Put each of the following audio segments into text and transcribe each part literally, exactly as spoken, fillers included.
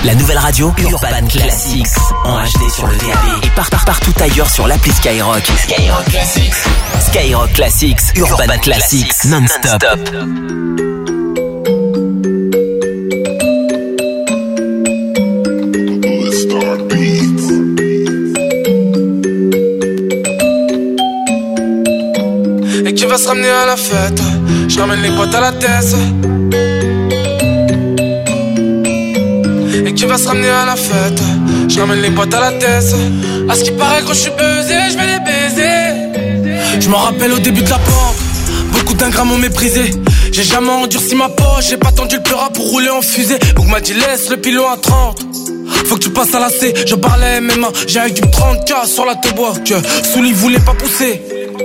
La nouvelle radio Urban Classics en H D sur le D A B et part, part, partout ailleurs sur l'appli Skyrock. Skyrock Classics. Skyrock Classics, Urban, Urban Classics, Classics non-stop. non-stop. Et qui va se ramener à la fête? Je ramène les boîtes à la tête. Et qui va se ramener à la fête? Je ramène les boîtes à la tête. À ce qui paraît, quand je suis buzzé, je vais les baiser. Je m'en rappelle au début de la porte, beaucoup d'ingrats m'ont méprisé. J'ai jamais endurci ma poche, j'ai pas tendu le pleura pour rouler en fusée. Donc m'a dit laisse le pilon à trente. Faut que tu passes à la C, je parlais M M A. J'ai avec du trente K sur la tebois que Souli voulait pas pousser.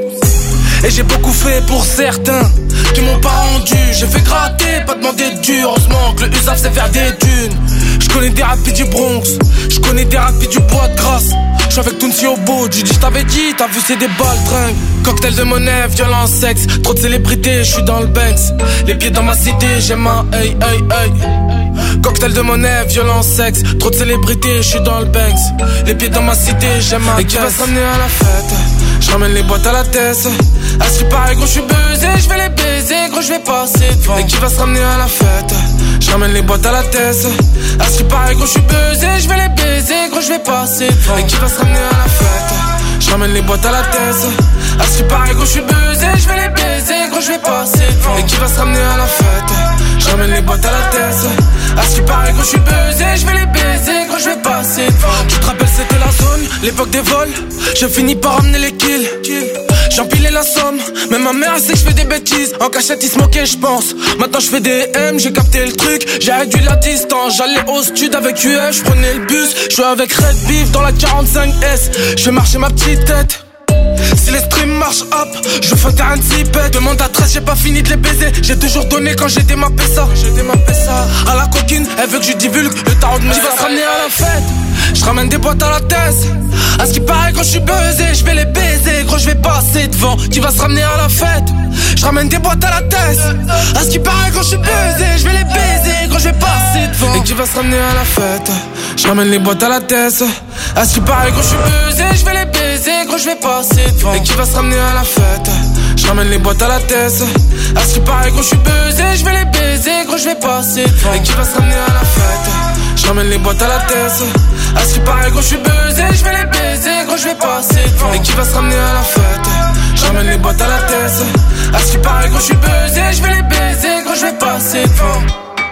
Et j'ai beaucoup fait pour certains qui m'ont pas rendu. J'ai fait gratter, pas demander de dur. Heureusement que le U S A F sait faire des thunes. J'connais des rapides du Bronx, j'connais des rapides du bois de Grasse. J'suis avec Tounsi au beau, j'ai dit j't'avais dit, t'as vu c'est des balles tringues. Cocktail de monnaie, violence, sexe, trop de célébrités, j'suis dans le Banks. Les pieds dans ma cité, j'aime un hey hey hey. Cocktail de monnaie, violence, sexe, trop de célébrités, j'suis dans le Banks. Les pieds dans ma cité, j'aime un. Et qui va se ramener à la fête? J'ramène les boîtes à la tête. À ce qui paraît, gros, j'suis buzzé, j'vais les baiser, gros, j'vais passer devant. Et qui va se ramener à la fête? J'ramène les boîtes à la tête. À ce qui paraît, gros, j'suis buzzé, j'vais les baiser, gros, j'vais passer devant. Et qui va se ramener à la fête? J'ramène les boîtes à la tête. À ce qui paraît, gros, j'suis buzzé, j'vais les baiser, gros, j'vais passer devant. Et qui va se ramener à la fête? J'ramène les boîtes à la tête. À ce qui paraît, gros, j'suis buzzé, j'vais les baiser, gros, j'vais passer devant. Tu te rappelles, c'était la zone, l'époque des vols. J'ai fini par ramener les kills. J'empilais la somme, même ma mère sait que je fais des bêtises. En cachette ils se moquaient j'pense. Maintenant je fais des M, j'ai capté le truc. J'ai réduit la distance, j'allais au stud avec U F. J'prenais le bus, j'suis avec Red Beef dans la quarante-cinq S. J'fais marcher ma petite tête. Si les streams marchent hop, je fais un terrain de zipette. Demande à treize, j'ai pas fini de les baiser. J'ai toujours donné quand j'ai démappé ça. J'ai démappé ça. À la coquine, elle veut que je divulgue le tarot de mes. Tu vas se ramener à la fête. Je ramène des boîtes à la tête. À ce qui paraît quand je suis buzzé, je vais les baiser, gros je vais passer devant. Qui va se ramener à la fête? Je ramène des boîtes à la tête. À ce qui paraît quand je suis buzzé, je vais les baiser, gros je vais passer devant. Et qui va se ramener à la fête? Je ramène les boîtes à la tête. À ce qui paraît quand je suis buzzé, je vais les baiser, gros je vais passer devant. Et qui va se ramener à la fête? Je ramène les boîtes à la tête. À ce qui paraît quand je suis buzzé, je vais les baiser, gros je vais passer devant. Et qui va se ramener à la fête? Je ramène les boîtes à la tête. À ce qui paraît gros je suis buzzé, je vais les baiser, gros je vais passer devant. Et qui va se ramener à la fête? Je ramène les boîtes à la tête. À ce qui paraît gros je suis buzzé, je vais les baiser, gros je vais passer devant.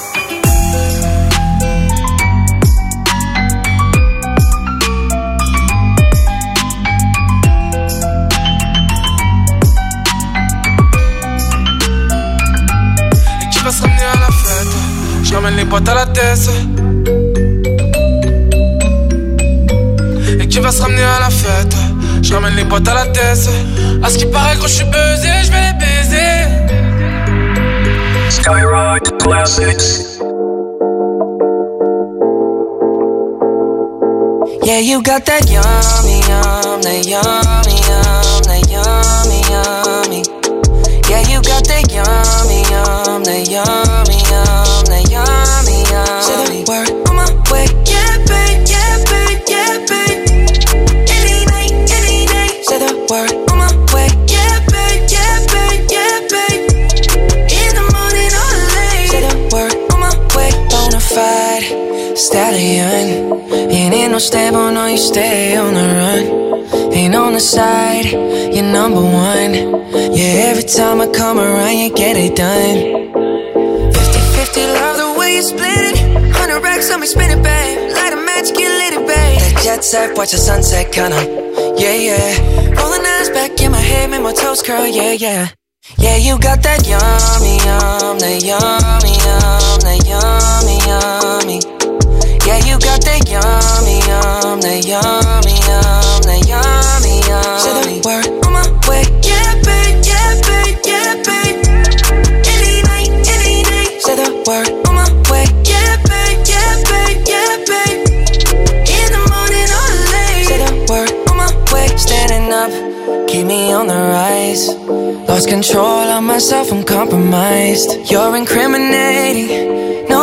Et qui va se ramener à la fête? Je ramène les boîtes à la tête. Qui va se ramener à la fête? Je ramène les boîtes à la tête. À ce qui paraît quand je suis buzzé, je vais les baiser. Skyrock Classics. Yeah, you got that yummy, yum, that yummy, yum, that yummy, yummy. Yeah, you got that yummy, yum, that yummy, yum, that yummy, yummy. Say the word on my way. Yeah, babe, yeah, babe, yeah, babe. Word on my way, yeah, babe, yeah, babe, yeah, babe. In the morning or late. Say the word on my way. Bonafide stallion. Ain't in no stable, no, you stay on the run. Ain't on the side, you're number one. Yeah, every time I come around, you get it done. Fifty-fifty, love the way you split it. Hundred racks on me, spin it, babe. Light a match, get lit, babe. That jet set, watch the sunset, kinda. Yeah, yeah. Rolling eyes back in my head, make my toes curl, yeah, yeah. Yeah, you got that yummy, yum, that yummy, yum, that yummy, yummy. Yeah, you got that yummy, yum, that yummy, yum, that yummy, yummy. Say the word on my way, yeah, babe, yeah, babe, yeah, babe. Any night, any day. Say the word on my way, yeah, babe, yeah, babe, yeah, babe. In the morning or late. Say the word. Standing up, keep me on the rise. Lost control of myself, I'm compromised. You're incriminating, no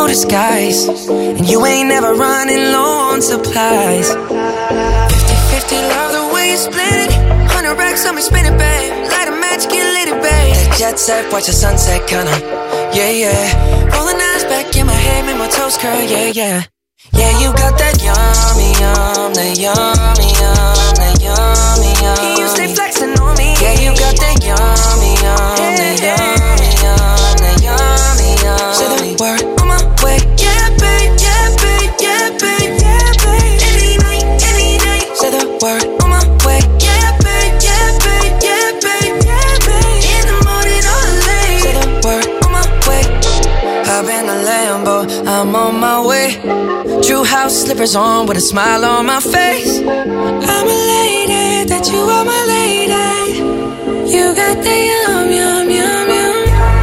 disguise. And you ain't never running low on supplies. Fifty-fifty, love the way you split it. Hundred racks on me, spin it, babe. Light a match, get lit, it, babe. That jet set, watch the sunset, kinda. Yeah, yeah. Rolling eyes back in my head, make my toes curl, yeah, yeah. Yeah, you got that yummy, yum, that yummy, yum, that yummy, yum. You stay flexing on me. Yeah, you got that yummy, yum, that yummy, yum, that yummy, yum. Say the word on my way. Yeah, babe, yeah, babe, yeah, babe, yeah, babe. Any night, any night. Say the word on my way. Yeah, babe, yeah, babe, yeah, babe, yeah, babe. In the morning or late. Say the word on my way. Hop in the Lambo, I'm on my way. True house slippers on with a smile on my face. I'm a lady, that you are my lady. You got the yum, yum, yum, yum.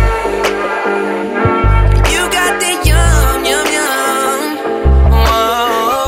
You got the yum, yum, yum. Whoa.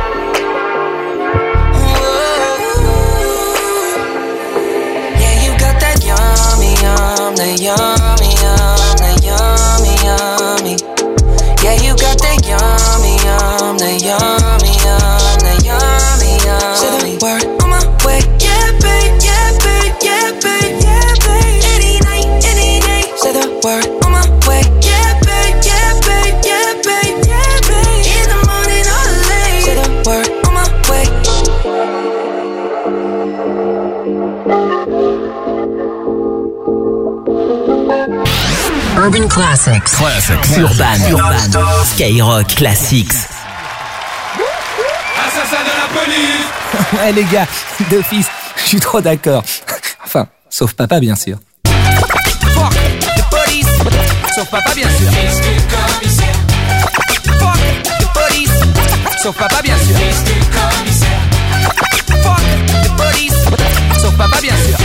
Whoa. Yeah, you got that yummy, yum, that yummy, yum, that yummy, yummy. Yeah, you got that yummy, yum, that yummy, yum, that yummy, yum. Say the word on my way. Yeah, babe, yeah, babe, yeah, babe, yeah, babe. Any night, any day. Say the word on my way. Yeah, babe, yeah, babe, yeah, babe, yeah, babe. In the morning or late. Say the word on my way. Urban Classics. Classics. Urban. Urban. Skyrock Classics. Assassin de la police. Ouais les gars, d'office, je suis trop d'accord. Enfin, sauf papa bien sûr. Fuck the police. Sauf papa bien sûr. Fuck the police. Sauf papa bien sûr. Fuck the police. Sauf papa bien sûr.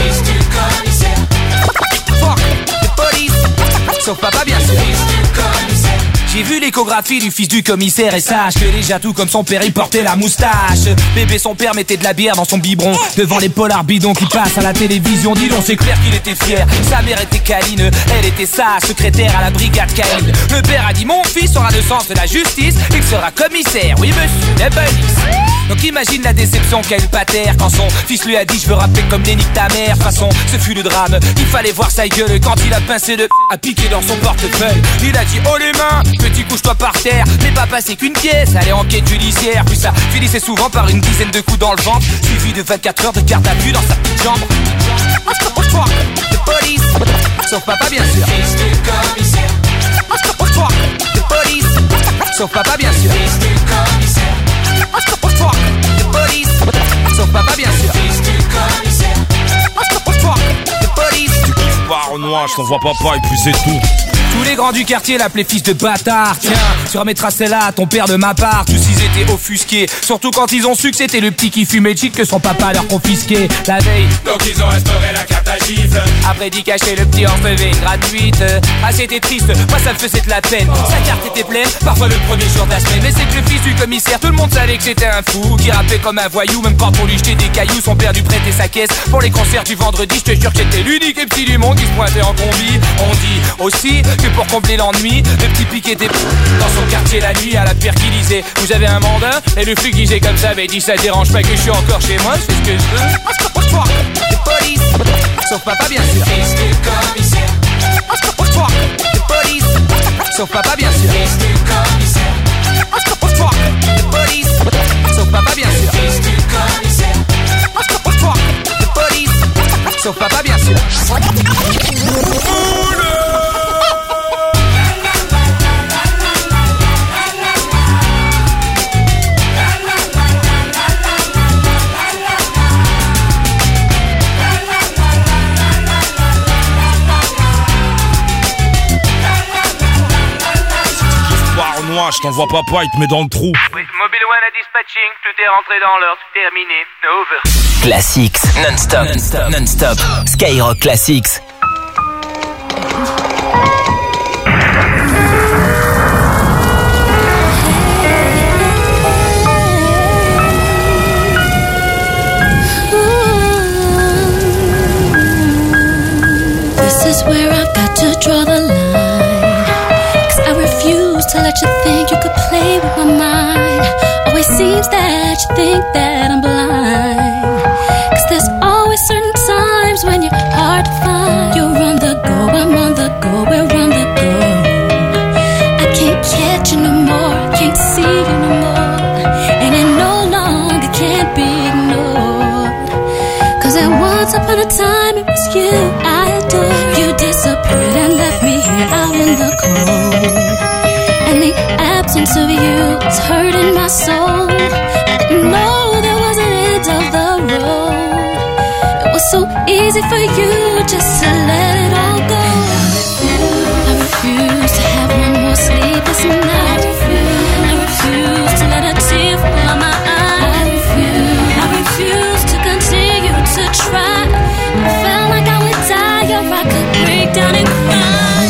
Fuck the police. Sauf papa bien sûr. J'ai vu l'échographie du fils du commissaire et sache que déjà tout comme son père il portait la moustache. Bébé son père mettait de la bière dans son biberon devant les polars bidons qui passent à la télévision. Dis donc c'est clair qu'il était fier. Sa mère était câline, elle était sa secrétaire à la brigade canine. Le père a dit mon fils aura le sens de la justice, il sera commissaire, oui monsieur, la police. Donc imagine la déception qu'a eu le pater quand son fils lui a dit je veux rapper comme les nique ta mère. De façon ce fut le drame, il fallait voir sa gueule quand il a pincé le à piquer dans son portefeuille. Il a dit oh les mains, petit couche-toi par terre. Mais papa c'est qu'une pièce, allez enquête judiciaire. Puis ça finissait souvent par une dizaine de coups dans le ventre, suivi de vingt-quatre heures de garde à vue dans sa petite chambre. Fuck the police, sauf papa bien sûr. Fuck the police, sauf papa bien sûr. Fuck the police, sauf papa bien sûr. Fuck the police. Tu kiffes pas Renoir, je t'envoie papa et puis c'est tout. Tous les grands du quartier l'appelaient fils de bâtard. Tiens, tu remettras celle-là à ton père de ma part. Tous ils étaient offusqués, surtout quand ils ont su que c'était le petit qui fumait cheat que son papa leur confisquait la veille. Donc ils ont restauré la carte à gifle. Après d'y cacher le petit en recevait une gratuite. Ah c'était triste, moi ça me faisait de la peine. Sa carte était pleine, parfois le premier jour de la semaine. Mais c'est que le fils du commissaire, tout le monde savait que c'était un fou qui rappait comme un voyou, même quand on lui jetait des cailloux. Son père lui prêtait sa caisse pour les concerts du vendredi. Je te jure que j'étais l'unique petit du monde qui se pointait en combi. On dit aussi que pour combler l'ennui, le petit pic était dans son quartier la nuit à la pierre qui disait vous avez un mandat. Et le flic disait comme ça, avait dit ça dérange pas que je suis encore chez moi, je fais ce que je veux. Fuck the police, sauf papa bien sûr. Fuck the police, sauf papa bien sûr. Fuck the police, sauf papa bien sûr. Fuck the police, sauf papa bien sûr. Renoir, je t'envoie papa, il te met dans le trou. Oui, Mobile One à dispatching, tout est rentré dans l'ordre, terminé, over. Classics, non-stop, non-stop, non-stop. Skyrock Classics. This is where I've got to draw the line, 'cause I refuse to let you think you could play with my mind. Always seems that you think that I'm blind. Cause there's always certain times when you're hard to find. You're on the go, I'm on the go, we're on the go. I can't catch you no more, can't see you no more. And it no longer can't be ignored. Cause at once upon a time it was you I adored. You disappeared and left me here out in the cold. And the absence of you was hurting my soul. I didn't know there was an end of the road. It was so easy for you just to let it all go. I refuse to have one more sleepless night. I refuse to let a tear fall on my eye. I refuse, I refuse to continue to try. I felt like I would die or I could break down and cry.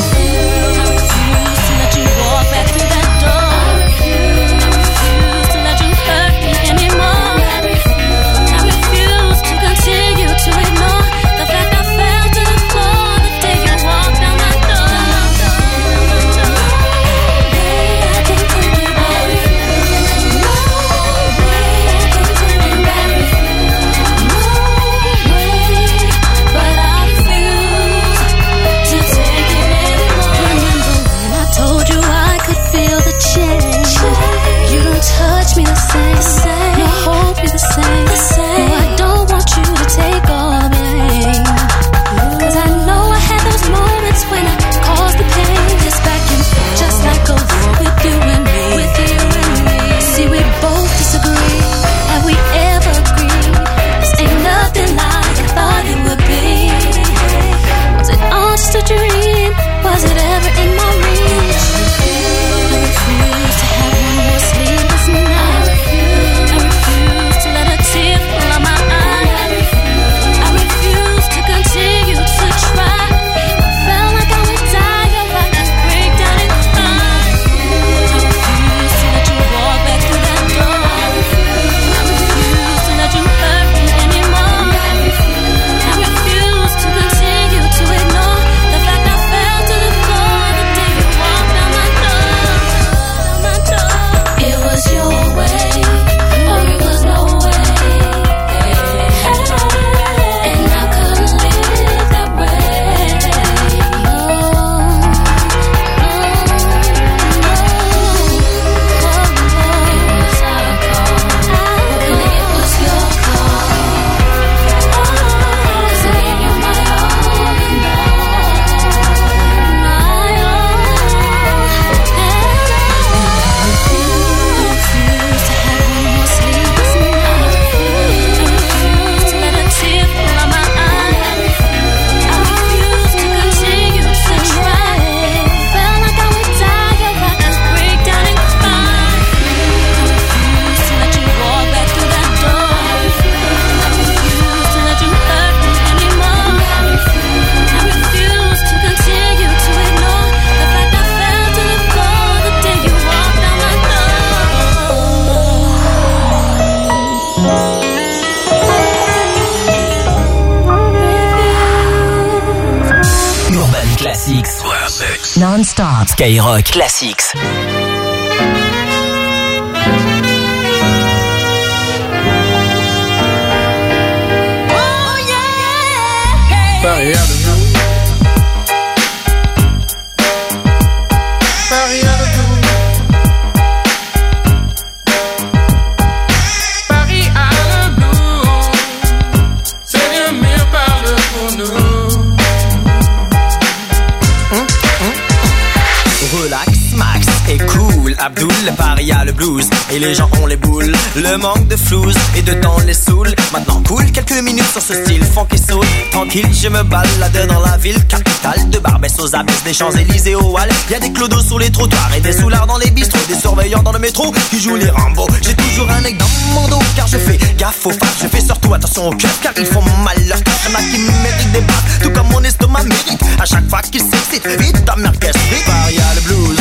Touch me the same, same. No hope is the same, the same. No, I don't want you to take all the blame. Cause I know I had those moments when I caused the pain. Just back and forth, just like a war with you and me, with you and me. See, we both disagree. Have we ever agreed? This ain't nothing like I thought it would be. Was it all just a dream? Was it ever in my reach? I refuse to have one more sleep. Non-stop Skyrock Classics. Paris à le jour. Paris à le jour. Paris à le jour. C'est le mieux parle pour nous. Relax, max et cool. Abdul, Paris a le blues. Et les gens ont les boules. Le manque de flouze et de temps les saoule. Maintenant cool, quelques minutes sur ce style funk et soul. Tranquille, je me balade dans la ville capitale. De Barbès aux abysses, des Champs-Élysées au Halles. Y'a des clodos sur les trottoirs et des soulards dans les bistrots. Des surveillants dans le métro qui jouent les Rambo. J'ai toujours un mec dans mon dos car je fais gaffe aux femmes. Je fais surtout attention aux keufs car ils font mal leur taf. Y'en a qui méritent des baffes, tout comme mon estomac mérite. À chaque fois qu'ils s'excitent, vite ta merguez frite. Paris a le blues.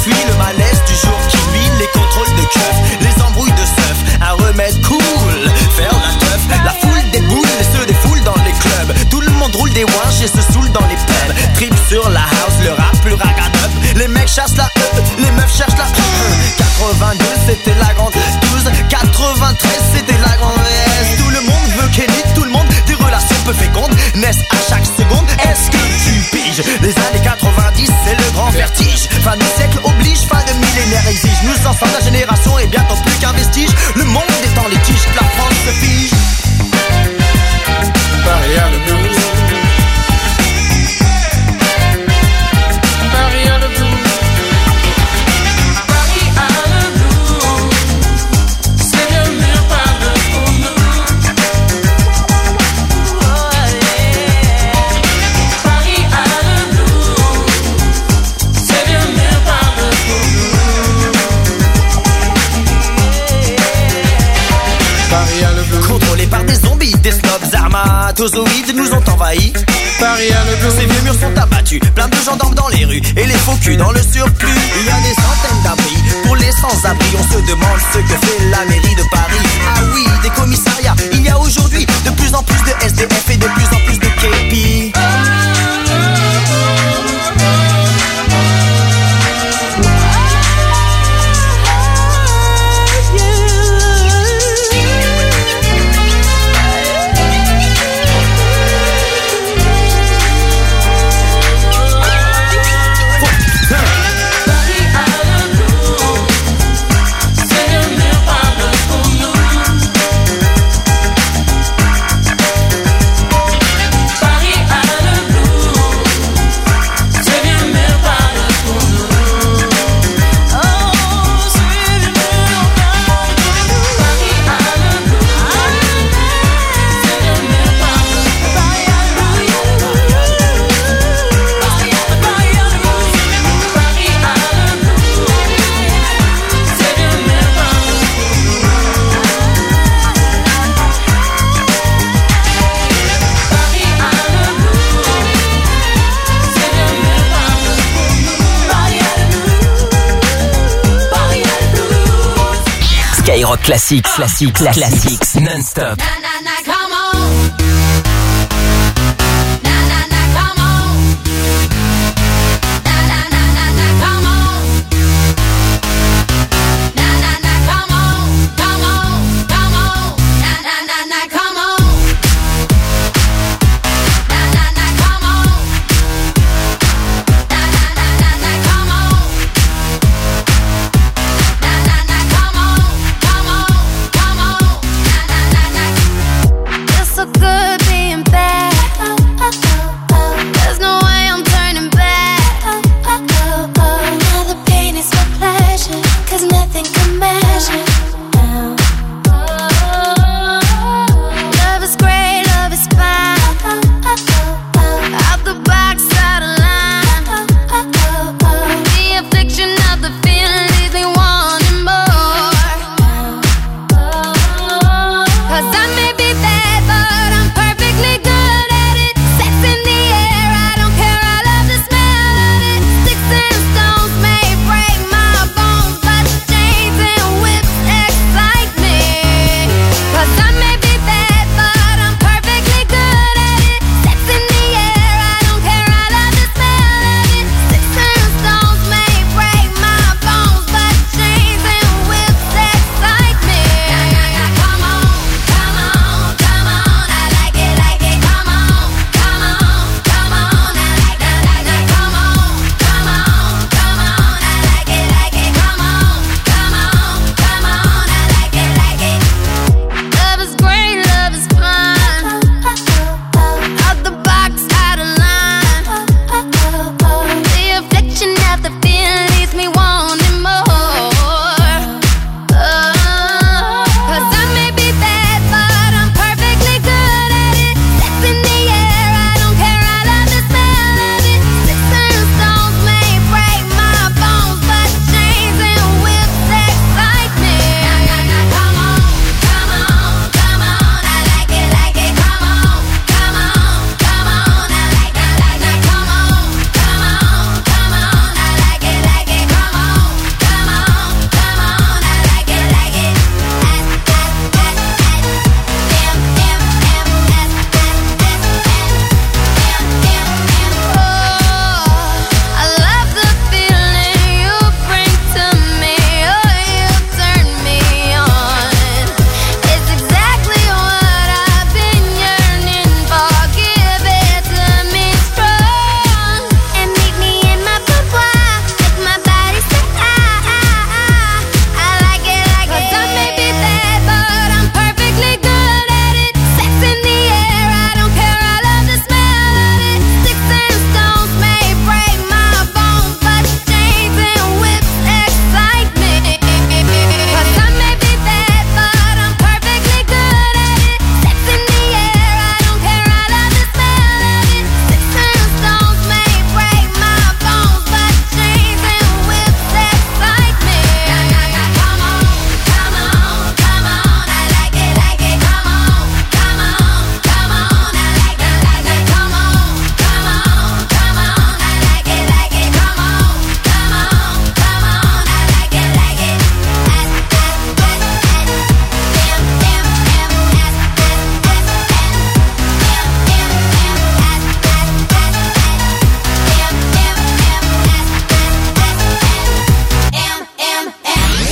s'ensuit, le malaise du jour qui nuit, les contrôles de keuf, les embrouilles de seuf, un remède cool, faire la teuf, la foule déboule et se défoule dans les clubs. Tout le monde roule des ouinges et se saoule dans les pubs. Trip sur la house, le rap, le ragamup. Les mecs chassent la E, les meufs cherchent la E. quatre-vingt-deux c'était la grande douze, quatre-vingt-treize c'était la grande S. Tout le monde veut Kenny, tout le monde des relations peu fécondes naissent à chaque seconde. Est-ce que tu piges? Les années quatre-vingt-dix c'est le grand vertige. Fin du siècle oblige, fin de millénaire exige. Nous ensemble la génération est bientôt plus qu'un vestige. Le monde est en litige, la France se fige. Paris a le blues. Paris a le blues. Paris a le blues. C'est le mur par le pour nous. Paris a le blues. C'est le mur par le pour nous. Paris a le blues. Contrôlés par des zombies, des snobs armatozoïdes nous ont envahis. Paris a le blues. Ces vieux murs sont abattus, plein de gendarmes dans les rues et les faux culs dans le surplus. Il y a des centaines d'abris pour les sans-abri. On se demande ce que fait la mairie de Paris. Ah oui, des commissariats. Il y a aujourd'hui de plus en plus de S D F et de plus en plus de K P. Skyrock Classics, classiques, classiques, non-stop. Na na na, come on. Na na na, come on. Na na na na na, come on. Na na na, come on, come on, come on. Na na na na, come on. Na na na, come on. Na na na na na, come on. Na na na, come on. Come on, come on, na na na na.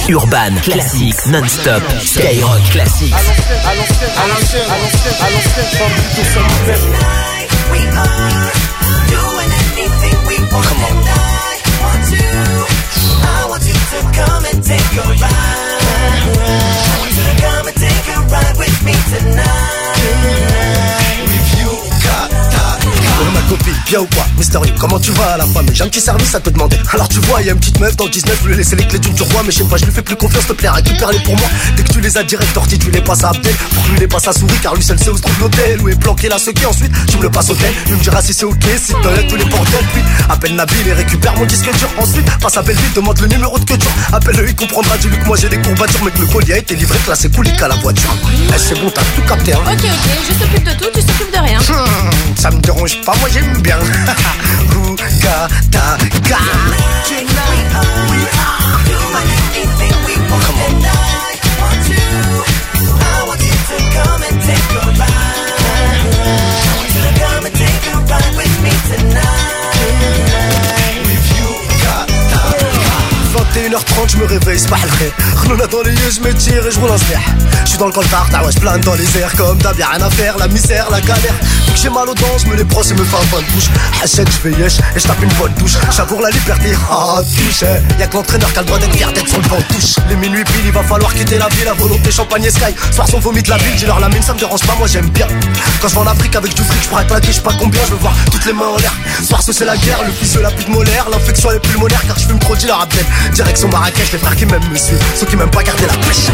Urban Classics non-stop. Skyrock Classics. À l'ancienne, à l'ancienne, à l'ancienne, à l'ancienne, à l'ancienne, sans plutôt ça nous fait. Come on. I want you to come and take a ride. I want you to come and take a ride with me tonight. If you got that. Oh ma copine, bien ou quoi? Mister U, comment tu vas à la fin? Mais j'ai un petit service à te demander. Alors tu vois, y'a une petite meuf dans le dix-neuf, je lui ai laissé les clés du roi. Mais je sais pas, je lui fais plus confiance, s'il te plaît, récupère-les pour moi. Dès que tu les as direct tortis, tu les passes à Abdel. Pour que lui les passe à Souris, car lui seul sait où se trouve l'hôtel. Où est planqué la sequée, ensuite tu me le passes au tel. Il me dira si c'est ok, si t'enlèves tous les bordels. Puis appelle Nabil et récupère mon disque dur. Ensuite passe à Belleville, demande le numéro de que dur. Appelle-le, il comprendra, dis-lui que moi j'ai des courbatures. Mais que le colis a été livré, que là c'est cool, il qu'à la voiture. Eh, c'est bon, t'as tout capté, hein. Ok, ok, je t'occupe de tout, tu t'occupes de rien. Hmm, ça me dérange pas, moi j'aime bien. Ouga, ta, ga. vingt et une heures trente, je me réveille, c'est pas le vrai. Renona dans les yeux, je me tire et je roule un snare. Je suis dans le coltard, ta ouais, je plane dans les airs. Comme d'hab, y'a rien à faire, la misère, la galère. Vu que j'ai mal aux dents, je me les brosse et me fais un bonne bouche. Hachette, je fais yesh et je tape une bonne douche. J'avoue la liberté, ah, touche. Y'a que l'entraîneur qui a le droit d'être fier d'être sur le banc de touche. Les minuit pile, il va falloir quitter la ville. La volonté, champagne et sky. Soir son vomi de la ville, dis-leur la mine, ça me dérange pas, moi j'aime bien. Quand je vais en Afrique avec du fric, je pourrais claquer, je sais pas combien, je veux voir toutes les mains en l'air. Soir c'est la guerre, le fils de la pute molaire. L'infection est pulmonaire car je fume trop dealer à Abdel. Direction Marrakech, les frères qui m'aiment me suivent, ceux qui m'aiment pas garder la pêche.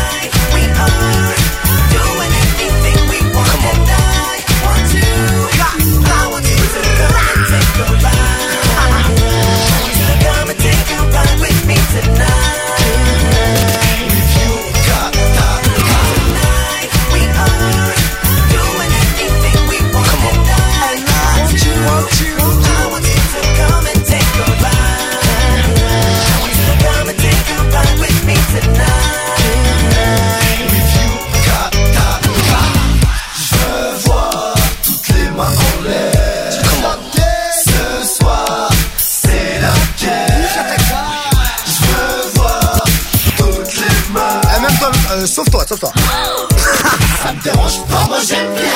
Sauve-toi, sauve-toi. Ça me dérange pas, moi j'aime bien.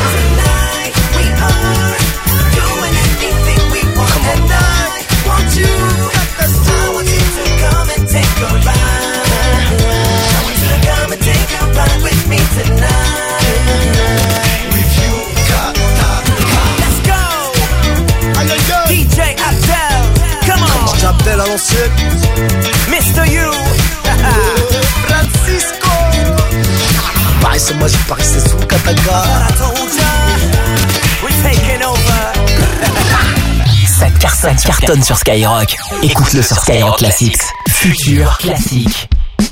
Abdel à l'ancienne. Mister You. Francisco. Paris c'est magique, Paris c'est sous Kataga. Ça cartonne, ça cartonne sur Skyrock. Écoute-le sur Skyrock Classics. Futur classique.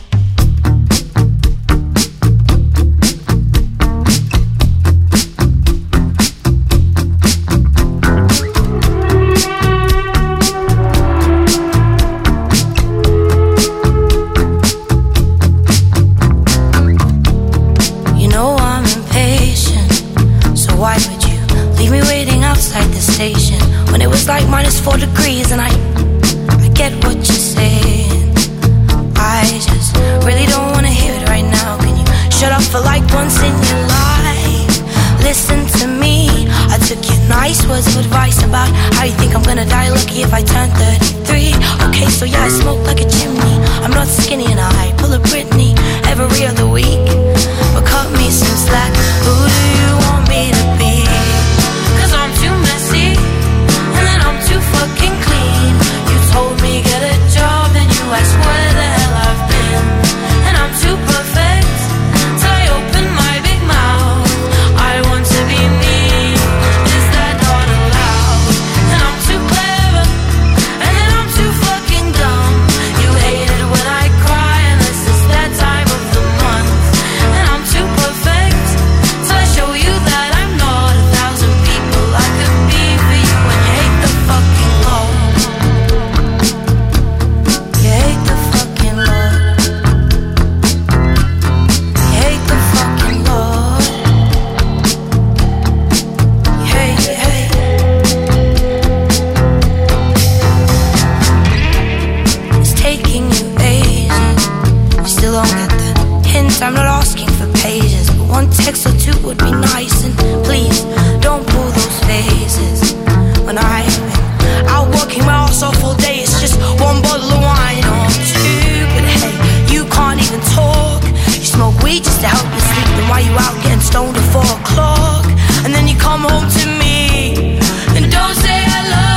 Like minus four degrees and I I get what you're saying. I just really don't wanna hear it right now. Can you shut up for like once in your life? Listen to me. I took your nice words of advice about how you think I'm gonna die lucky if I turn thirty-three. Okay, so yeah, I smoke like a chimney. I'm not skinny and I pull a Britney every other week. But cut me some slack. Who do you want me to be? Cause I'm too messy. Too fucking clean. You told me get a job, then you asked where the hell I've been. And I'm too perfect till I open my big mouth. I want to be me. Is that not allowed? And I'm too clever, and then I'm too fucking dumb. You hate it when I cry, and this is that time of the month. And I'm too perfect friends, I'm not asking for pages, but one text or two would be nice. And please, don't pull those phases. When I've been out working my ass off all day, it's just one bottle of wine or two. But hey, you can't even talk. You smoke weed just to help you sleep. Then why you out getting stoned at four o'clock? And then you come home to me and don't say hello.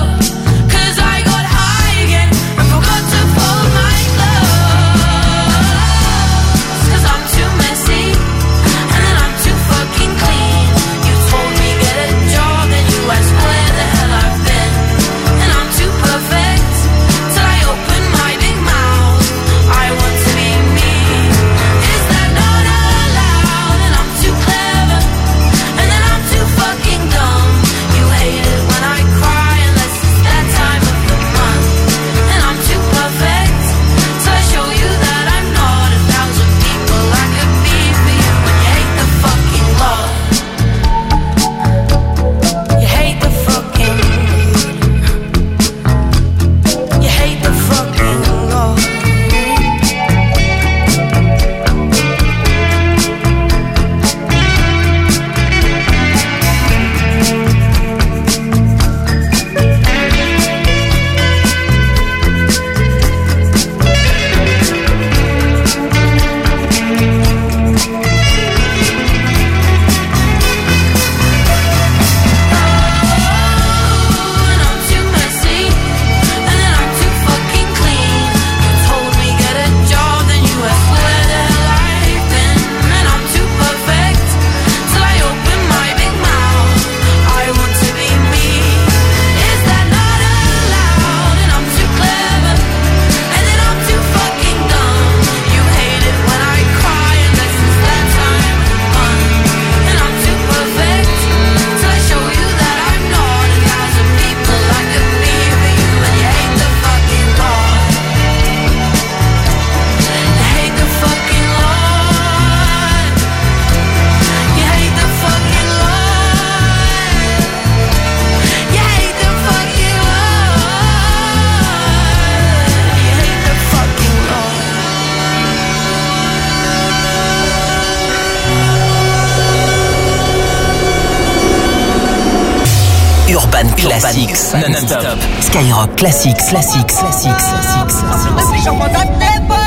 Classics, non-stop. Skyrock Classics, Classics, Classics, Classics. J'envoie ta tempo.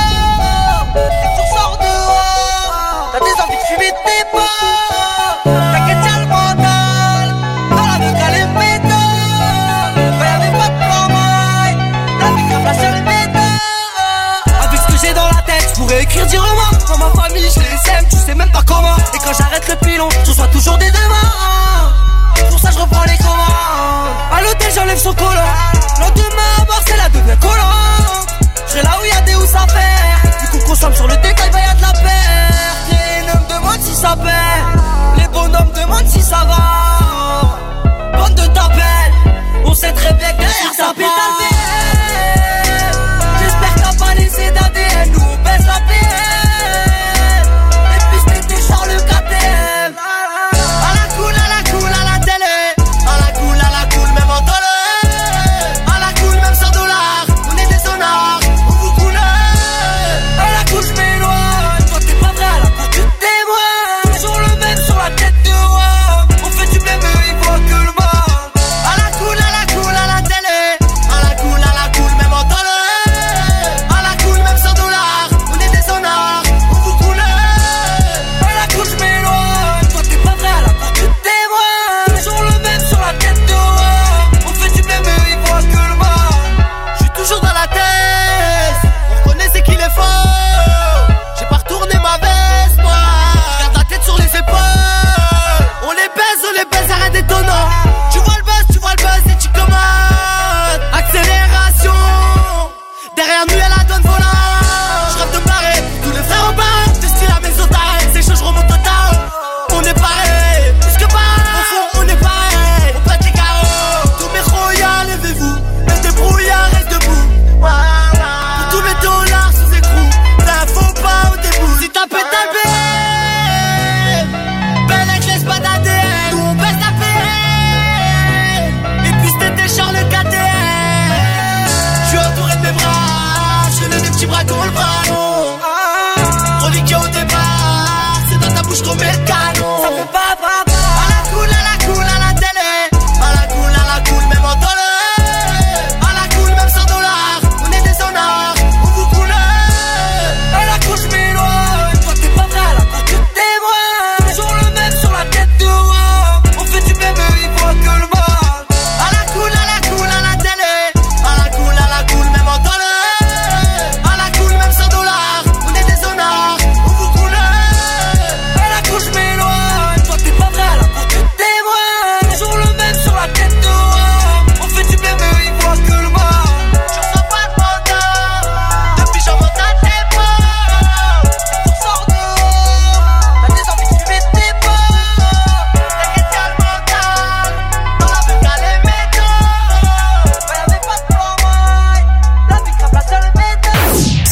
Tu sors dehors. T'as des envies de fumer tes potes. T'inquiète, y'a le mental. Dans la vie, t'as les méthodes. Quand y'avait pas de formaille, la vie grave la seule méthode. Avec ce que j'ai dans la tête, j'pourrais écrire dix romans. Dans ma famille, je les aime, tu sais même pas comment. Et quand j'arrête le pilon, je reçois toujours des demandes. Pour ça, je reprends les commandes. À l'hôtel j'enlève son collant. Lendemain à bord c'est la devient collante. J'serai là où y'a des housses à faire. Du coup consomme sur le détail, bah y'a de la perte. Les hommes demandent si ça paie. Les bonhommes demandent si ça va. Bande de tapelles. On sait très bien que derrière ça pète à le P M. J'espère que t'as pas laissé d'A D N. Nous on baisse la P M. Et puis c'était Charles le K T M. À la cool, à la cool, à la télé. À la cool, à la cool, même en dollars. À la cool, même sans dollars. On est des sonars, on vous coule. À la cool, je m'éloigne. Toi t'es pas vrai, à la cool, tu témoins. Toujours le même sur la tête de roi. On fait du blé, mais ils voient que le mal. À la cool, à la cool, à la télé. À la cool, à la cool, même en dollars. À la cool, même sans dollars. On est des sonars, on vous coule. À la cool, je m'éloigne. Toi t'es pas vrai, à la cool, tu témoins. Toujours le même sur la tête de roi. On fait du blé, mais ils voient que le mal. J'suis toujours dans la tête. On reconnaît c'est qu'il est fort. J'ai pas retourné ma veste, moi. J'garde la tête sur les épaules. On les baise, on les baise, arrête d'étonnant. Tu vois le buzz, tu vois le buzz et tu commandes. Accélération. Derrière nous, y'a la donne volante. J'rêve de barrer tous les frères au bar. De style à mes otages. C'est chaud, j'remonte au tao. On est pareil, plus que pareil. Au fond, on est pareil. On pète les carreaux. Tous mes royaux, levez-vous. Les débrouillards, reste debout. Voilà. Pour tous mes dollars sous écrou. Ça faut pas au début. Si t'as pété le B M, belle avec laisse pas d'A D N. Nous on baisse la P M. Et puis c'était Charles le K T M. J'suis entouré de mes bras. J'fais des petits bras qu'on le ballon. Reliqué au départ.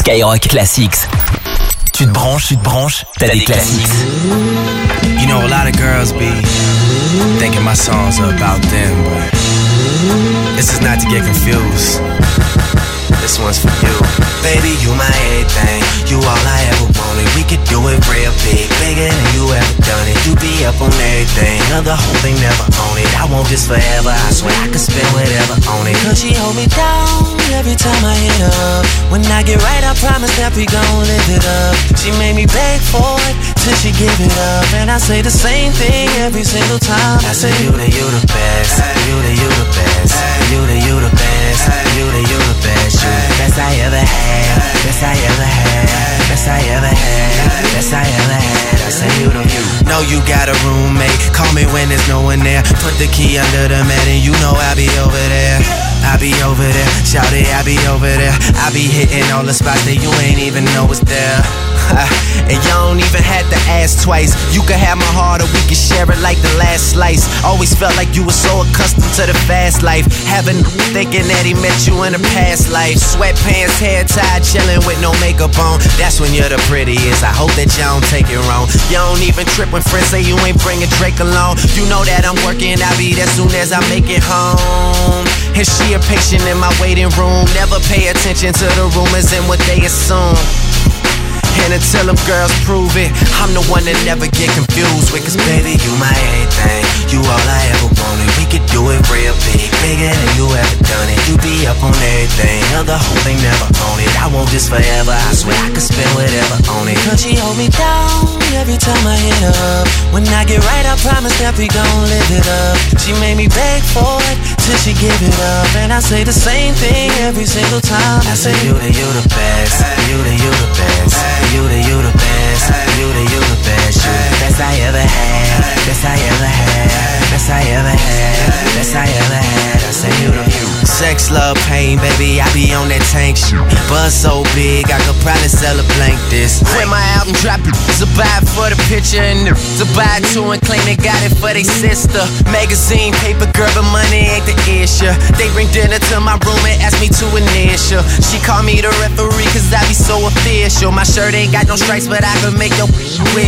Skyrock Classics. Tu te branches, tu te branches, t'as des classiques. You know, a lot of girls be thinking my songs are about them, but this is not to get confused. This one's for you. Baby, you my everything. You all I ever wanted. We could do it real big, bigger than you ever done it. You be up on everything. Other whole thing never own it. I want this forever. I swear I could spend whatever on it. Cause she hold me down every time I hit her. When I get right, I promise that we gon' live it up. She made me beg for it till she give it up. And I say the same thing every single time. I say you the, you the best. You the, you the best. You the, you the best. You the, you the best. You the best I ever had. Best I ever had. Best I ever had. Best I ever had. I say you the, you. Know you got a roommate. Call me when there's no one there. Put the key under the mat and you know I'll be over there. I be over there, shout it, I be over there. I be hitting all the spots that you ain't even know is there. And you don't even have to ask twice. You can have my heart or we can share it like the last slice. Always felt like you were so accustomed to the fast life. Having thinking that he met you in a past life. Sweatpants, hair tied, chilling with no makeup on. That's when you're the prettiest. I hope that you don't take it wrong. You don't even trip when friends say you ain't bringing Drake along. You know that I'm working, I'll be there soon as I make it home. And she a patient in my waiting room. Never pay attention to the rumors and what they assume. And until them girls prove it, I'm the one that never get confused with. Cause baby, you my everything. You all I ever wanted. We could do it real big, bigger than you ever done it. You be up on everything. Other whole thing never own it. I want this forever. I swear I could spend whatever on it. Cause she hold me down every time I hit her. When I get right, I promise that we gon' live it up. She made me beg for it till she give it up. And I say the same thing every single time. I say you the, you the best. You the, you the best. You the, you the best. You the, you the best. You the best I ever had. Best I ever had. Best I ever had. Best I ever had. I say you the, you. Sex, love, pain, baby, I be on that tank shit. Buzz so big, I could probably sell a blank this. When my album drop, it's a buy it for the picture and it's a buy it too and claim they got it for they sister. Magazine, paper, girl, but money ain't the issue. They bring dinner to my room and ask me to initial. She call me the referee cause I be so official. My shirt ain't got no stripes, but I can make your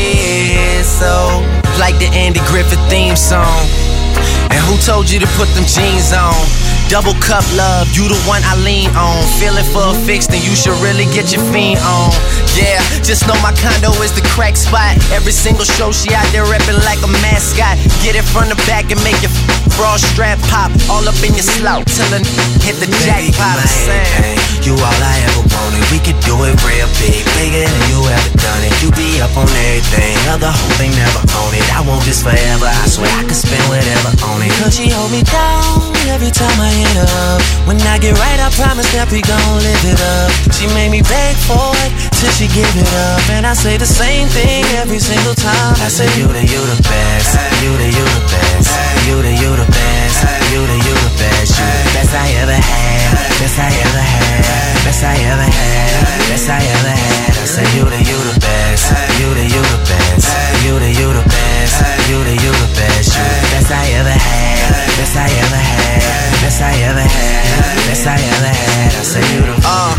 whistle. Like the Andy Griffith theme song. And who told you to put them jeans on? Double cup love, you the one I lean on. Feeling for a fix, then you should really get your fiend on. Yeah, just know my condo is the crack spot. Every single show she out there reppin' like a mascot. Get it from the back and make your bra strap pop. All up in your slout till a hit the jackpot. You all I ever wanted. We could do it real big, bigger than you ever done it. You be up on everything, other whole thing never own it. I want this forever, I swear I could spend whatever on it. Cause she hold me down every time I hit up. When I get right, I promise that we gon' live it up. She made me beg for it till she give it up. And I say the same thing every single time. I say you the, you the best. You the, you the best. You the, you the best. You the, you the best. You the best I ever had. Best I ever had. Best I ever had. Best I ever had. I say you the, you the best. You the, you the best. You the, you the best. You the, you the best. You the best I ever had. Best I ever had. Best I ever had. Best I ever had. I say you the. Uh,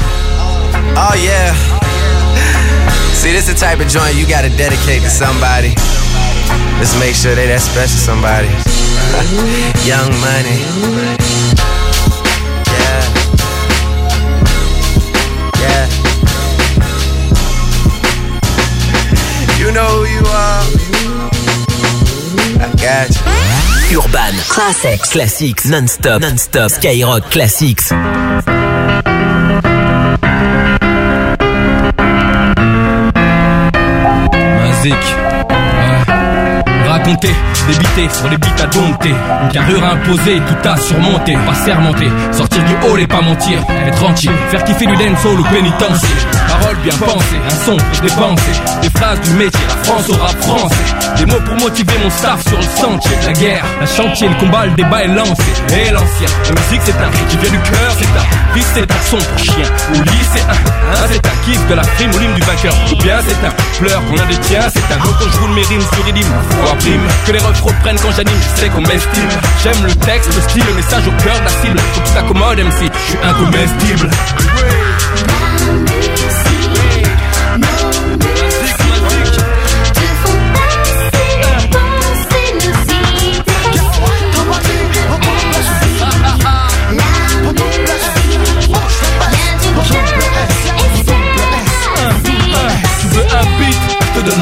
oh yeah. See, this the type of joint you gotta dedicate to somebody. Let's make sure they that special somebody. Young Money. Yeah. Yeah. You know who you are. I got you. Urban Classics. Classics non-stop. Non-stop. Skyrock Classics. Mazik. Ouais. Raconter, débiter sur les beats à dompter. Une carrure imposée, tout à surmonter. Pas sermenter, sortir du hall et pas mentir. Être tranquille, faire kiffer du dancehall ou pénitencier. Paroles bien pensées, un son pour dépenser. Des phrases du métier, la France au rap français. Des mots pour motiver mon staff sur le sentier. La guerre, la chantier, le combat, le débat est lancé. Et l'ancien, la musique c'est un qui vient du cœur, c'est un vice, c'est un son pour chien. Au lit c'est un, hein, c'est un kiff de la prime au lime du vainqueur. Ou bien c'est un pleur qu'on a des tiens. C'est un mot quand je roule mes rimes sur rythme. Foi prime, que les refs reprennent quand j'anime, je sais qu'on m'estime. J'aime le texte, le style, le message au cœur de la cible. Faut que ça commode M C, je suis incomestible.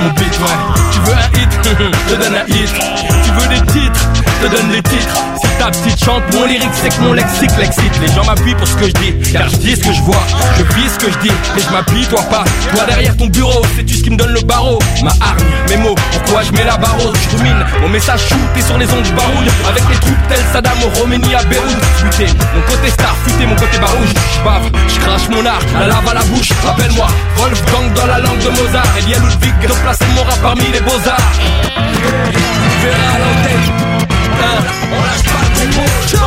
mon beat, ouais. Tu veux un hit, je te donne un hit. Tu veux des titres, je te donne des titres. Si ta petite chante, mon lyrique c'est que mon lexique l'excite. Les gens m'appuient pour ce que je dis, car je dis ce que je vois. Je vis ce que je dis, et je m'appuie, toi pas. Toi derrière ton bureau, sais-tu ce qui me donne le barreau? Ma hargne, mes mots, pourquoi je mets la barreau? Je rumine, mon message shooté sur les ondes, je baroude. Avec les troupes telles Saddam au Roménie à Beyrouth. Futé, mon côté star, futé, mon côté barouche. Je bave, je crache mon art, la lave à la bouche. Rappelle-moi, Wolfgang dans la langue de Mozart. Elia Ludwig, de placer mon rap parmi les beaux-arts. Tu verras à l'antenne, hein, on lâche pas le tempo.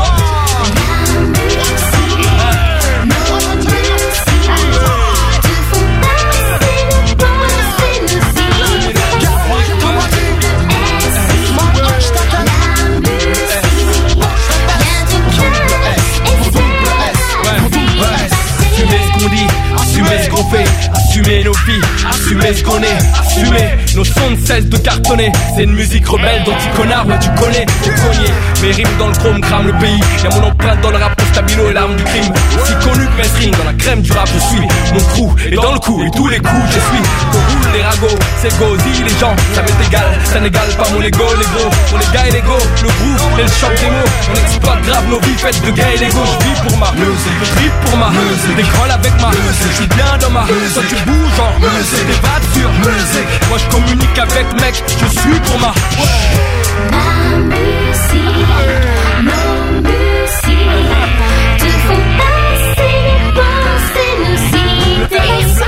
Assumer ce qu'on fait, assumer nos vies, assumer ce qu'on est, assumer nos sons ne cessent de cartonner. C'est une musique rebelle dont tu connard, ouais tu connais, tu cogné. Mes rimes dans le chrome crament le pays. Y'a mon empreinte dans le rap, le stabilo et l'arme du crime. Aussi connu que mainstream, dans la crème du rap je suis. Mon crew est dans le coup et tous les coups je suis. On roule les ragots, c'est gozi les gens, ça m'est égal, ça n'égale pas mon ego les gros. Pour les gars et les go, le groove et le choc des mots. On exploite grave nos vies faites de gars et les go. Je vis pour ma musique, je vis pour ma musique. Décolle avec ma musique, je suis bien dans ma musique. Toi tu bouges en musique, des battes sur musique. Moi je communique avec mec, je suis pour ma Ma musique, nos musiques te font passer les pensées, nos idées. La musique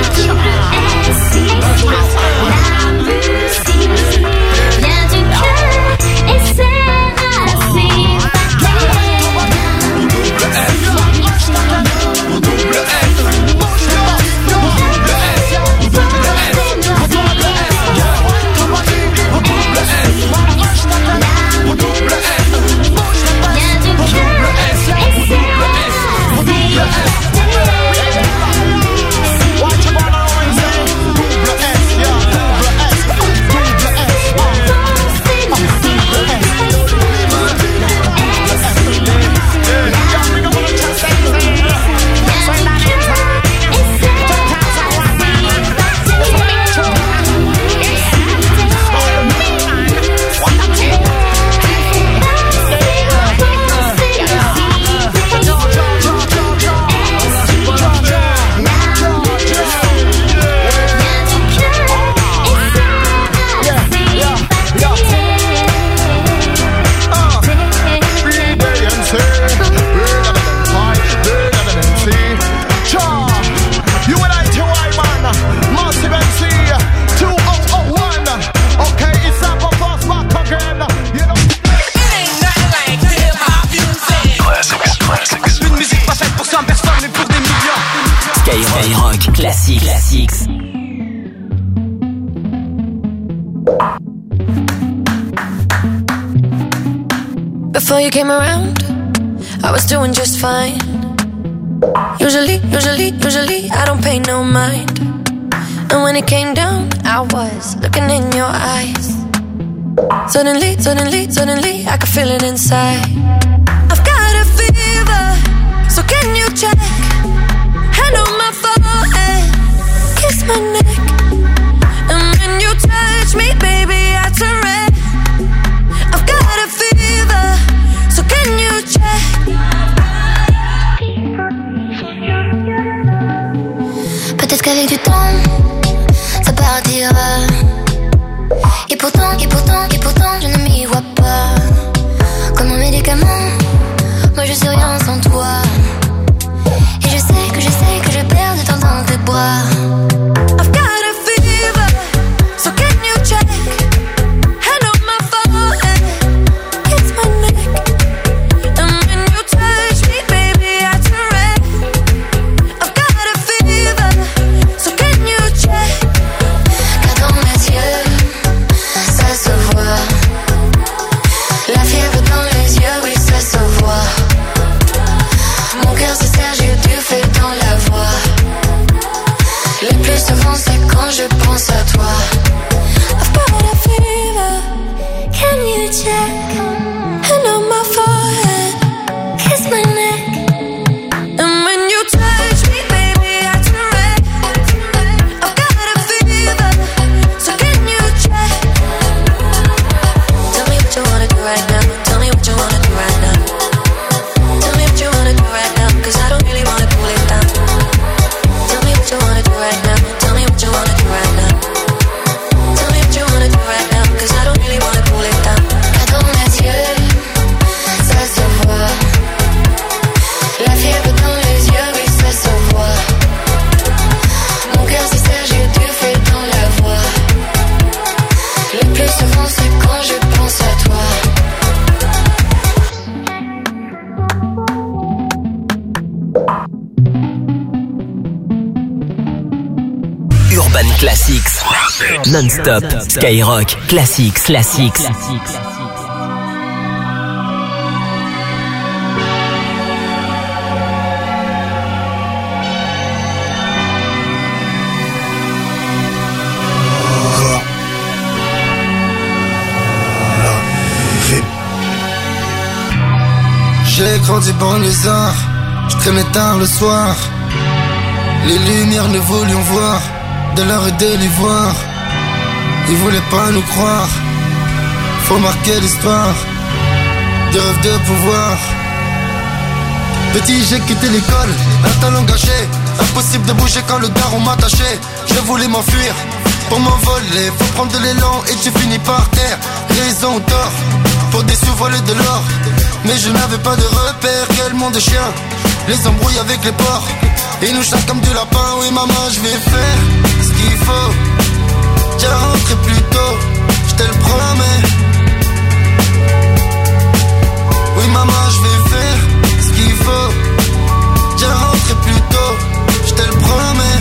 vient du cœur et c'est racine. Skyrock Classics. Classics. Before you came around, I was doing just fine. Usually, usually, usually, I don't pay no mind. And when it came down, I was looking in your eyes. Suddenly, suddenly, suddenly, I could feel it inside. I've got a fever, so can you check? Hand on my forehead, kiss my neck. And when you touch me, baby, I turn red. I've got a fever, so can you check? Peut-être qu'avec du temps, ça partira. Et pourtant, et pourtant, et pourtant, je ne m'y vois pas. Comme un médicament, moi je suis rien sans toi. Et je sais que je sais que je perds de temps dans tes bras. I've got a fever, so can you check? Hand on my forehead, kiss my neck. And when you touch me, baby, I turn red. I've got a fever, so can you check? Car dans mes yeux, ça se voit. La fièvre dans les yeux, oui, ça se voit. Mon cœur se serre, j'ai du feu dans la voix. Le plus souvent, c'est quand je pense à toi. I've got a fever, can you check? Hand on my forehead, kiss my neck. And when you touch me, baby, I turn red. I've got a fever, so can Urban Classics. Non-stop. Skyrock Classics. Classics. J'ai grandi banlieusard, je traînais tard le soir. Les lumières nous voulions voir, de l'or et de l'ivoire. Ils voulaient pas nous croire, faut marquer l'histoire. Des rêves de pouvoir. Petit j'ai quitté l'école, un talent gâché. Impossible de bouger quand le daron m'attachait. Je voulais m'enfuir, pour m'envoler faut prendre de l'élan et tu finis par terre. Raison ou tort, pour des sous voler de l'or. Mais je n'avais pas de repère, quel monde de chien. Les embrouilles avec les porcs, ils nous chassent comme du lapin. Oui maman je vais faire ce qu'il faut. J'ai rentré plus tôt, je te le promets. Oui maman je vais faire ce qu'il faut. J'ai rentré plus tôt, je te le promets.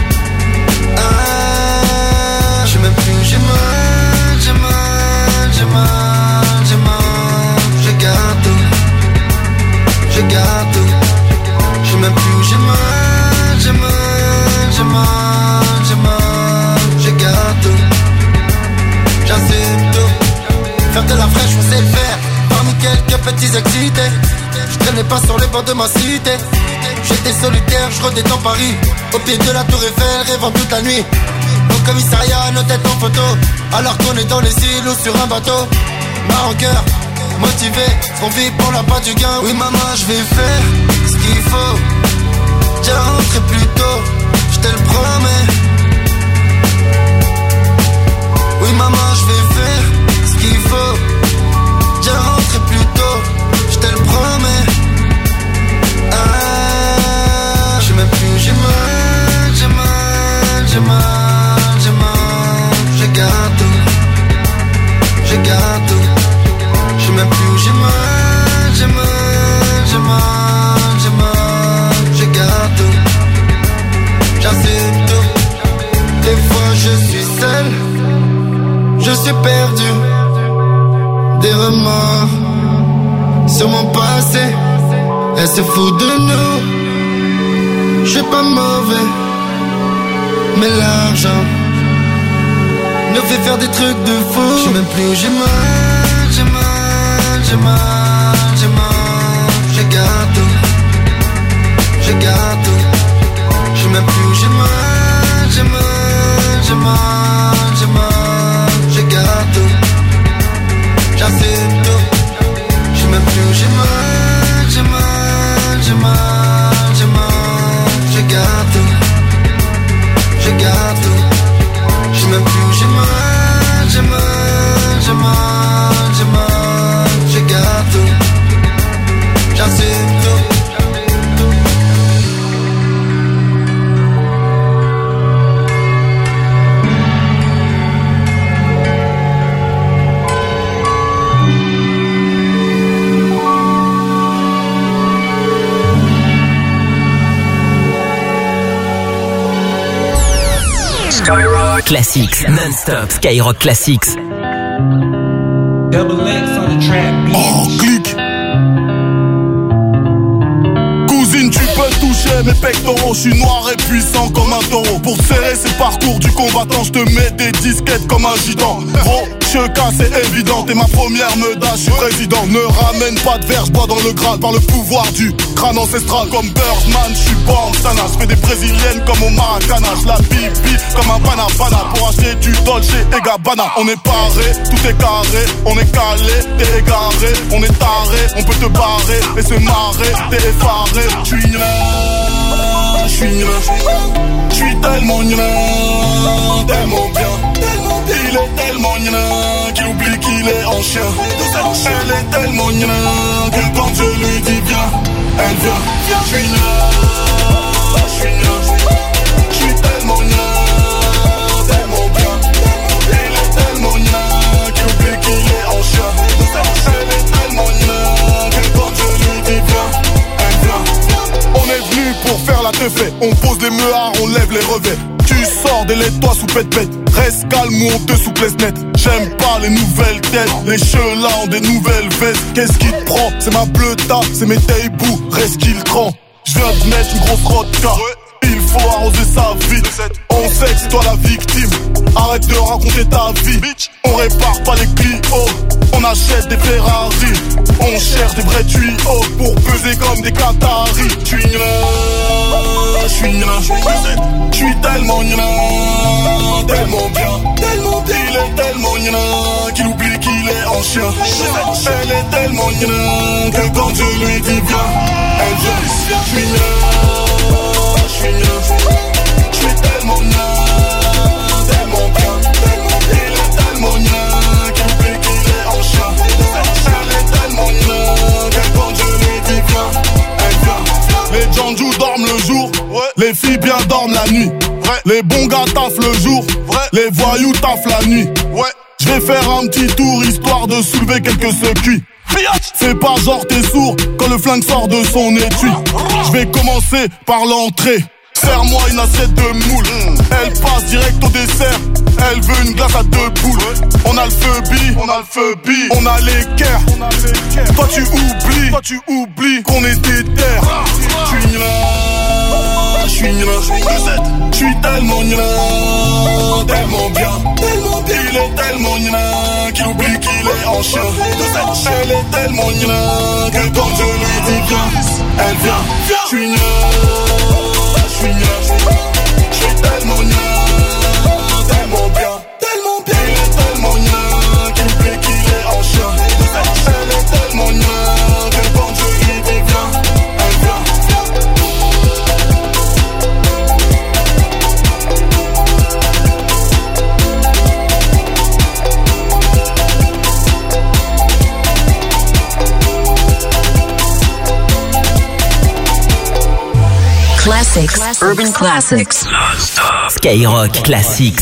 Ah, je sais même plus où j'ai mal, j'ai mal, j'ai mal, j'ai mal. Je garde tout, je garde tout. Je sais même plus où j'ai mal, j'ai mal, j'ai mal, j'ai mal. Je garde tout, j'assume tout. Faire de la fraîche on sait le faire, parmi quelques petits excités. Je traînais pas sur les bords de ma cité. J'étais solitaire, je rôdais dans Paris, au pied de la tour Eiffel, rêvant toute la nuit. Au commissariat, nos têtes en photo, alors qu'on est dans les îles ou sur un bateau. Ma rancœur, motivé, on vit pour la part du gain. Oui maman, je vais faire ce qu'il faut. J'ai rentré plus tôt, je te le promets. Oui maman, je vais faire ce qu'il faut. J'ai rentré plus tôt, je te le promets. Ah, je sais même plus où j'ai mal, j'ai mal, j'ai mal, j'ai mal. Je garde tout, je garde tout. Je sais même plus où j'ai mal, j'ai mal, j'ai mal, j'ai mal. Je garde tout, j'assume tout. Des fois je suis seul, je suis perdu. Des remords sur mon passé, elle se fout de nous. Je suis pas mauvais, mais l'argent nous fait faire des trucs de fou. Je sais même plus où j'ai mal, j'ai mal, j'ai mal, j'ai mal. Je garde tout, je garde tout. Je sais même plus où j'ai mal, j'ai mal, j'ai mal, j'ai mal. Je garde tout, j'assume tout. Je sais même plus où j'ai mal, j'ai mal, j'ai mal, j'ai mal. Je garde tout, je garde tout. Je sais même plus où j'ai mal, j'ai mal, j'ai mal, j'ai mal. Je garde tout, j'assume tout. Skyrock Classics, non-stop. Skyrock Classics. Double X on the track, oh, clic. Cousine, tu peux toucher mes pectoraux. Je suis noir et puissant comme un taureau. Pour serrer c'est le parcours du combattant, je te mets des disquettes comme un gitan. Gros, je casse, c'est évident. T'es ma première meudage, je suis président. Ne ramène pas de verre, je bois dans le Graal par le pouvoir du crâne ancestral. Comme Birdman, je suis Bantana. Je fais des brésiliennes comme au Maracana. Je la pipi comme un banabana. Pour acheter du Dolce et Gabbana. On est paré, tout est carré. On est calé, t'es égaré. On est taré, on peut te barrer et se marrer. T'es effaré, je suis je suis je suis tellement nien, tellement bien. Il est tellement nien qu'il oublie qu'il est en chien. Elle est tellement nien que quand je lui dis viens, elle vient. Je suis nien, je suis nien, je suis tellement nien, tellement bien. Il est tellement nien qu'il oublie qu'il est en chien. Elle est tellement nien que quand je lui dis viens, elle vient. On est venu pour faire la teufée. On pose les meuhards, on lève les revers. pète. Tu sors des laits, toi sous pète-pète. Reste calme ou on te souplesse net. J'aime pas les nouvelles têtes. Les cheveux là ont des nouvelles vestes. Qu'est-ce qui te prend? C'est ma bleuta, c'est mes taibous. Reste qu'il cran. J'viens te mettre une grosse rodka. Il faut arroser sa vie. On sait que c'est toi la victime. Arrête de raconter ta vie. On répare pas les Clio. On achète des Ferrari. On cherche des vrais tuyaux pour peser comme des Qataris. J'suis là, j'suis là, j'suis tellement là, tellement bien, tellement bien. Il est tellement là qu'il oublie qu'il est en chien. Elle est tellement là que quand je lui dis viens, elle vient. J'suis là, j'suis là, j'suis tellement là, tellement bien, tellement bien. Il est tellement là qu'il oublie qu'il est en chien. Elle est tellement là que quand je lui dis viens, elle vient. Les Janjou dorment le jour, les filles bien dorment la nuit. Les bons gars taffent le jour, les voyous taffent la nuit. Je vais faire un petit tour histoire de soulever quelques secuits. Fais pas genre t'es sourd quand le flingue sort de son étui. Je vais commencer par l'entrée. Serre-moi une assiette de moule. Elle passe direct au dessert. Elle veut une glace à deux boules. On a le feu bi, on a le feu bi. On a l'équerre. Toi tu oublies, toi tu oublies qu'on est des terres. J'suis là, j'suis là. J'suis tellement là, tellement bien, tellement bien. Il est tellement là qu'il oublie qu'il est en chien. Elle est tellement là que quand je lui dis viens, elle vient. J'suis là, j'suis là. J'suis tellement là, tellement bien, tellement bien. Il est tellement là qu'il oublie qu'il est en chien. Elle est tellement là que quand je lui dis viens, elle vient. Classics, Urban Classics, Skyrock Classics.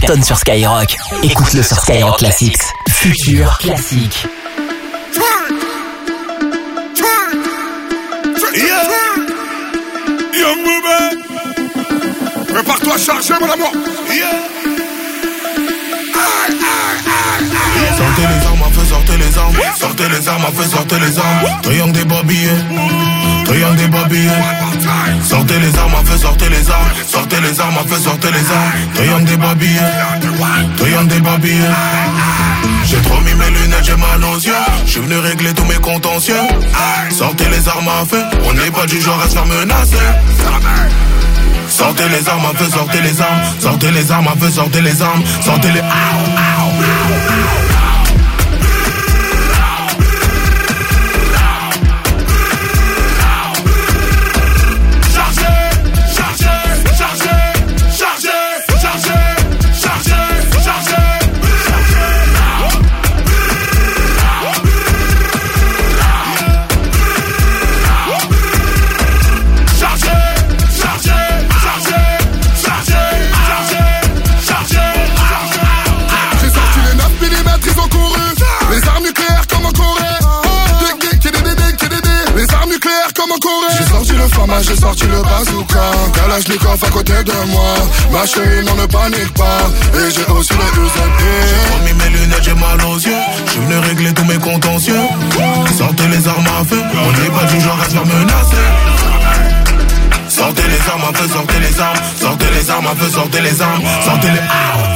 cartonne sur Skyrock. Écoute-le sur Skyrock Classics. Futur classique. Yeah. Young Booba. Prépare-toi à charger, mon amour. Yeah. Aïe, aïe, aïe, aïe. Sortez les armes, à feu, sortez les armes. Sortez les armes, à feu, sortez les armes. Triangle des babillés. Triangle des babillés. Sortez les armes, à feu, sortez les armes. Sortez les armes, à feu, sortez les armes. Triangle des babillés. Triangle des babillés. J'ai trop mis mes lunettes, j'ai mal aux yeux. J'suis venu régler tous mes contentieux. Sortez les armes à feu. On n'est pas du genre à se faire menacer. Sortez les armes à feu, sortez les armes. Sortez les armes à feu, sortez les armes. Sortez les... J'ai sorti le bazooka, Kalachnikov à côté de moi. Ma chérie, non ne panique pas. Et j'ai aussi le U Z P. J'ai trop mis mes lunettes, j'ai mal aux yeux. J'suis venu régler tous mes contentieux. Sortez les armes à feu. On n'est pas du genre à se faire menacer. Sortez les armes à feu, sortez les armes. Sortez les armes à feu, sortez les armes. Sortez les...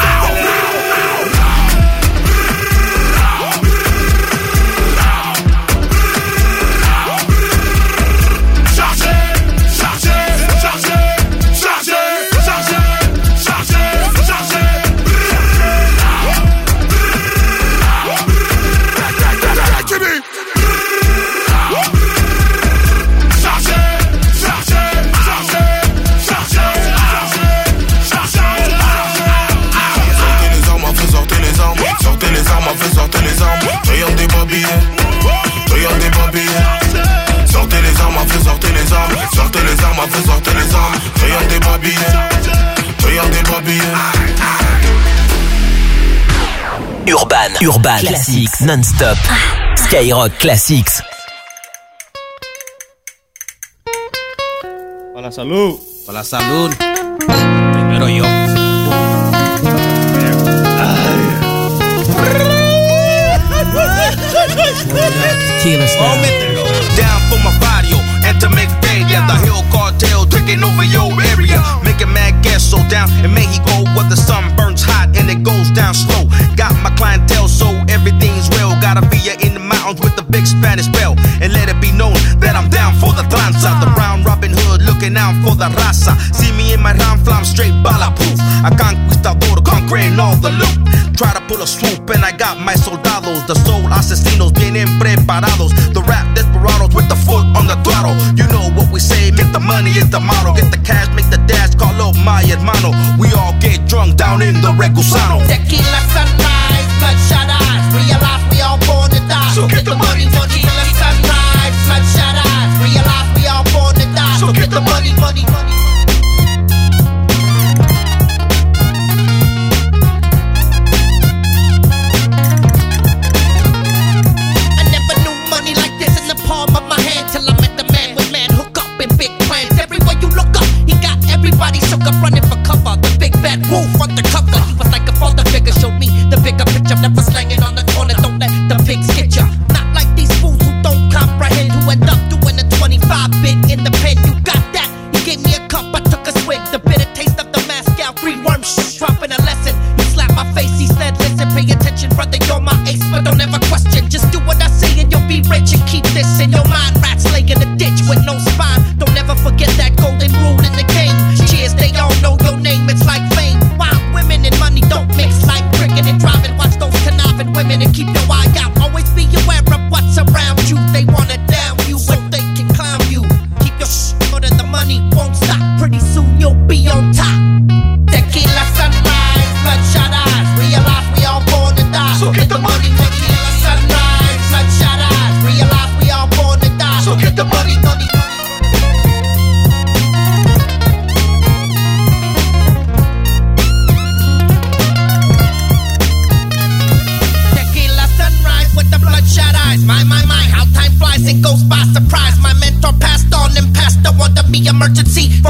Sortez les armes, triangle des babillés. Triangle des babillés. Sortez les armes à feu, sortez les armes. Sortez les armes à feu, sortez les armes. Triangle des babillés. Triangle des babillés. Urban, Urban Classics non-stop. Skyrock Classics. Para la salud. Para la salud. Primero yo. Down for my barrio and to make failure. The Hill Cartel taking over your area. Making mad gas so down in Mexico where the sun burns hot and it goes down slow. Got my clientele so everything's real. Got a villa in the mountains with the big Spanish bell. And let it be known that I'm down for the tranza. The brown Robin Hood looking out for the raza. See me in my round flam straight balaproof. A conquistador conquering all the loot. Try to pull a swoop and I got my soldados. The soul asesinos vienen preparados. The rap desperados with the foot on the throttle. You know what we say, make the money is the motto. Get the cash, make the dash, call up my hermano. We all get drunk down in the Recusano. Tequila sunrise, bloodshot eyes. Realize we all born to die. So get the money, money. Tequila sunrise, bloodshot eyes. Realize we all born to die. So get the money, money, money. Everybody shook up running for cover. The big bad wolf undercover. He was like a father figure. Showed me the bigger picture. Never slanging on the corner. Don't let the pigs get ya. Not like these fools who don't comprehend. Who end up doing a twenty-five bit in the pen. You got that? He gave me a cup. I took a swig. The bitter taste of the Moscow free worm. Shh, dropping a lesson. He slapped my face. He said, listen, pay attention, brother. You're my ace, but don't ever question. Just do what I say and you'll be rich. And keep this in your mind. Rats lay in the ditch with no spine. Don't ever forget that golden rule in the game. Cheers, they all know your name, it's like fame. Wild women and money don't mix like cricket and driving. Watch those conniving women and keep your eye out. Always be aware of what's around you. They wanna down you, but they can climb you. Keep your shh, but the money won't stop. Pretty soon you'll be on top. Tequila sunrise, bloodshot eyes. Realize we all born to die. So get the money, tequila sunrise, bloodshot eyes. Realize we all born to die. emergency.